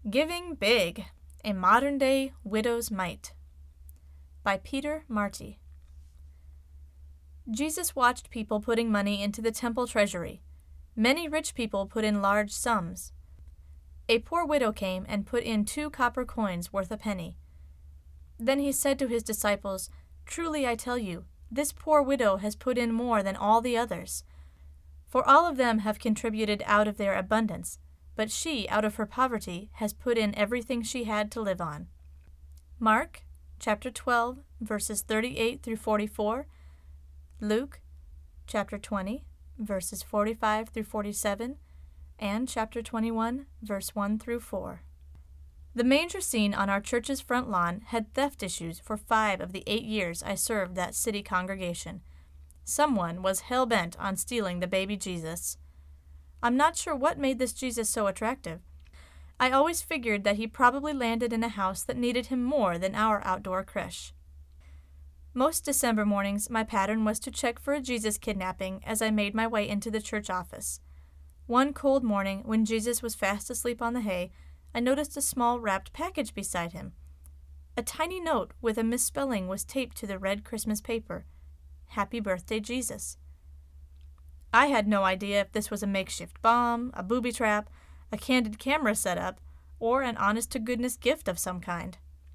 Giving Big, a Modern-Day Widow's Mite by Peter Marty. Jesus watched people putting money into the temple treasury. Many rich people put in large sums. A poor widow came and put in 2 copper coins worth a penny. Then he said to his disciples, "Truly I tell you, this poor widow has put in more than all the others. For all of them have contributed out of their abundance, but she, out of her poverty, has put in everything she had to live on." Mark, chapter 12, verses 38 through 44. Luke, chapter 20, verses 45 through 47. And chapter 21, verse 1 through 4. The manger scene on our church's front lawn had theft issues for 5 of the 8 years I served that city congregation. Someone was hell-bent on stealing the baby Jesus. I'm not sure what made this Jesus so attractive. I always figured that he probably landed in a house that needed him more than our outdoor creche. Most December mornings, my pattern was to check for a Jesus kidnapping as I made my way into the church office. One cold morning, when Jesus was fast asleep on the hay, I noticed a small wrapped package beside him. A tiny note with a misspelling was taped to the red Christmas paper. "Happy Birthday, Jesus." I had no idea if this was a makeshift bomb, a booby trap, a candid camera setup, or an honest-to-goodness gift of some kind.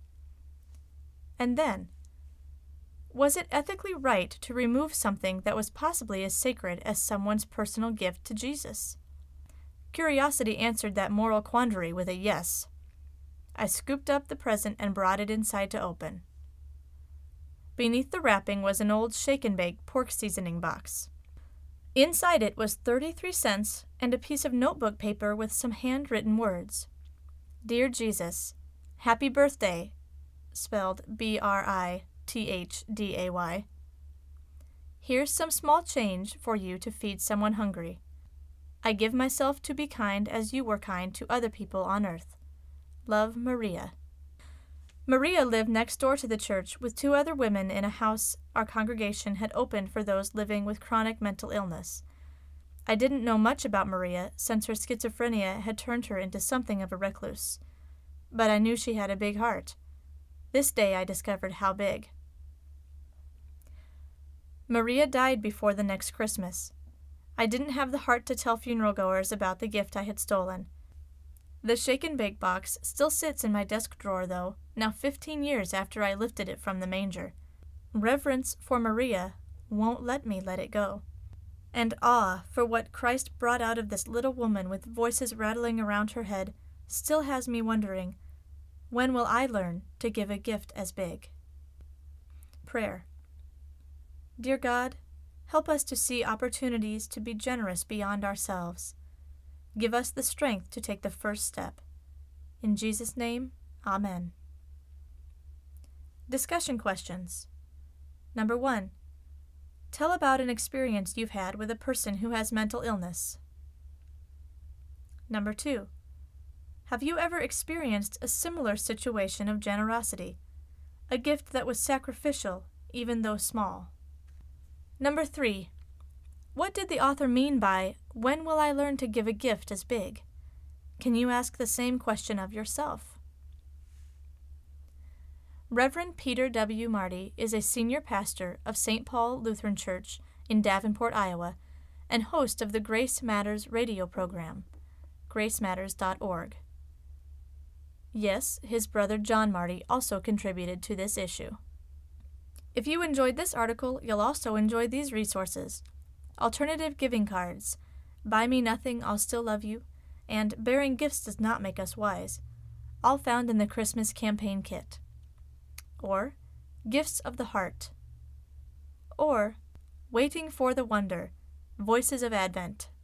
And then, was it ethically right to remove something that was possibly as sacred as someone's personal gift to Jesus? Curiosity answered that moral quandary with a yes. I scooped up the present and brought it inside to open. Beneath the wrapping was an old shake-and-bake pork seasoning box. Inside it was 33 cents and a piece of notebook paper with some handwritten words. "Dear Jesus, Happy Birthday," spelled B-R-I-T-H-D-A-Y. "Here's some small change for you to feed someone hungry. I give myself to be kind as you were kind to other people on earth. Love, Maria." Maria lived next door to the church with 2 other women in a house our congregation had opened for those living with chronic mental illness. I didn't know much about Maria since her schizophrenia had turned her into something of a recluse. But I knew she had a big heart. This day I discovered how big. Maria died before the next Christmas. I didn't have the heart to tell funeral-goers about the gift I had stolen. The shake-and-bake box still sits in my desk drawer, though, now 15 years after I lifted it from the manger. Reverence for Maria won't let me let it go. And awe for what Christ brought out of this little woman with voices rattling around her head still has me wondering, when will I learn to give a gift as big? Prayer. Dear God, help us to see opportunities to be generous beyond ourselves. Give us the strength to take the first step. In Jesus' name, Amen. Discussion questions. Number 1. Tell about an experience you've had with a person who has mental illness. Number 2. Have you ever experienced a similar situation of generosity, a gift that was sacrificial, even though small? Number 3. What did the author mean by, "When will I learn to give a gift as big?" Can you ask the same question of yourself? Reverend Peter W. Marty is a senior pastor of St. Paul Lutheran Church in Davenport, Iowa, and host of the Grace Matters radio program, gracematters.org. Yes, his brother John Marty also contributed to this issue. If you enjoyed this article, you'll also enjoy these resources: Alternative Giving Cards, Buy Me Nothing, I'll Still Love You, and Bearing Gifts Does Not Make Us Wise, all found in the Christmas campaign kit. Or Gifts of the Heart. Or Waiting for the Wonder, Voices of Advent,